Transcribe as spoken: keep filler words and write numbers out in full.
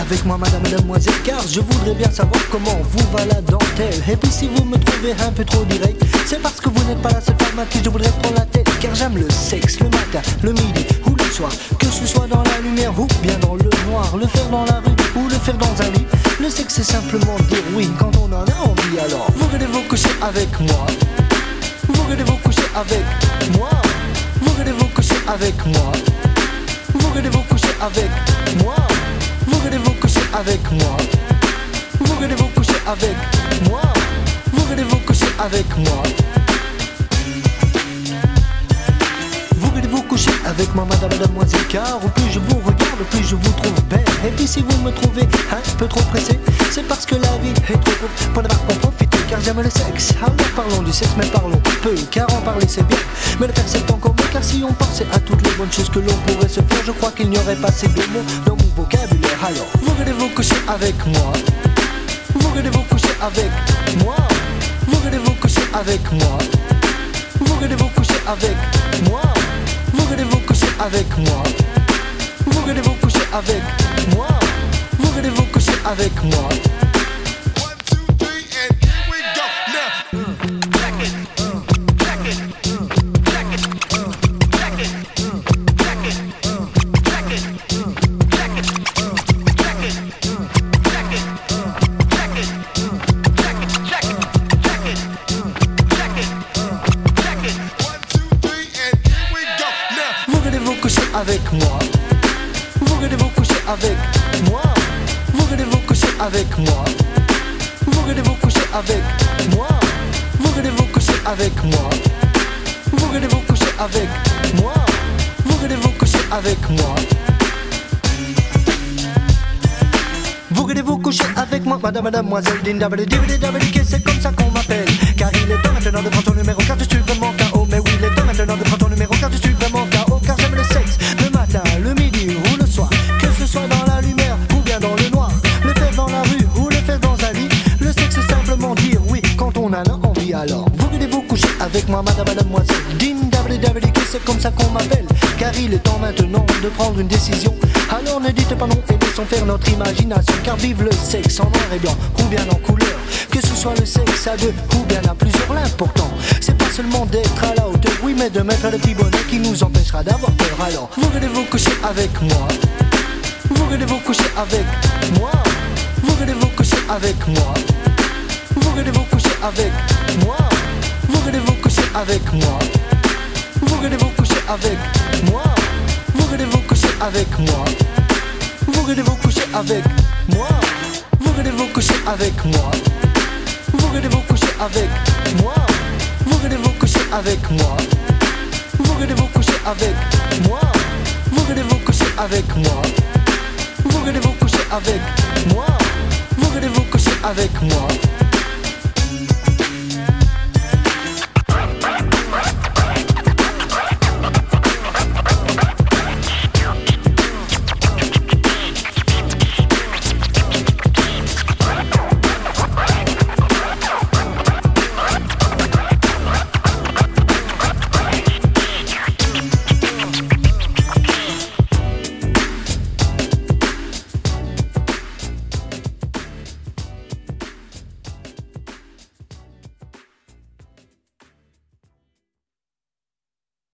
avec moi madame, mademoiselle, car je voudrais bien savoir comment vous va la dentelle. Et puis si vous me trouvez un peu trop direct, c'est parce que vous n'êtes pas la seule femme à qui je voudrais prendre la tête. Car j'aime le sexe le matin, le midi ou le soir, que ce soit dans la lumière ou bien dans le noir. Le faire dans la rue ou le faire dans un lit, le sexe c'est simplement dire oui quand on en a envie. Alors vous voulez vous coucher avec moi, vous voulez vous coucher avec moi, vous voulez vous coucher avec moi, vous voulez vous coucher avec moi, vous voulez vous coucher avec moi, vous voulez vous coucher avec moi, vous voulez vous coucher avec moi, vous voulez vous coucher avec moi madame, mademoiselle, car au plus je vous regarde, au plus je vous trouve belle. Et puis si vous me trouvez un peu trop pressé, c'est parce que la vie est trop courte pour ne pas en profiter, car j'aime le sexe. Alors parlons du sexe, mais parlons peu, car en parler c'est bien, mais le faire c'est encore mieux. Car si on pensait à toutes les bonnes choses que l'on pourrait se faire, je crois qu'il n'y aurait pas assez de mots dans mon vocabulaire. Alors vous voulez vous coucher avec moi, vous voulez vous coucher avec moi, vous voulez vous coucher avec moi, vous voulez vous coucher avec moi, vous voulez vous coucher avec moi, vous voulez vous coucher avec moi, vous voulez vous coucher avec moi. Avec moi, vous voulez vous coucher avec moi, vous voulez vous coucher avec moi, vous voulez vous coucher avec moi, vous voulez vous coucher avec moi, vous voulez vous coucher avec moi, vous voulez vous coucher avec moi, vous voulez vous coucher avec moi madame, mademoiselle, dindabali dibidi dabali, c'est comme ça qu'on m'appelle. Car il est temps maintenant de prendre ton numéro, car je suis vraiment K O. Mais oui, il est temps maintenant de prendre ton numéro, car je suis vraiment K O. Car j'aime le sexe, le matin, le midi ou le soir, que ce soit dans la lumière ou bien dans le noir. Le faire dans la rue ou le faire dans un lit, le sexe c'est simplement dire oui quand on en a envie. Alors vous voulez vous coucher avec moi madame, mademoiselle, dindabali dabali, c'est comme ça qu'on m'appelle. Car il est temps maintenant de prendre une décision. Alors ne dites pas non et laissons faire notre imagination. Car vive le sexe en noir et blanc ou bien en couleur, que ce soit le sexe à deux ou bien à plusieurs. L'important c'est pas seulement d'être à la hauteur, oui, mais de mettre le petit bonnet qui nous empêchera d'avoir peur. Alors vous voulez vous coucher avec moi, vous voulez vous coucher avec moi, vous voulez vous coucher avec moi, vous voulez vous coucher avec moi, vous voulez vous coucher avec moi, vous voulez vous coucher avec moi, vous voulez vous coucher avec moi, vous voulez vous coucher avec moi, vous voulez vous coucher avec moi, vous voulez vous coucher avec moi, vous voulez vous coucher avec moi, vous voulez vous coucher avec moi, vous voulez vous coucher avec moi, vous voulez vous coucher avec moi, vous voulez vous coucher avec moi.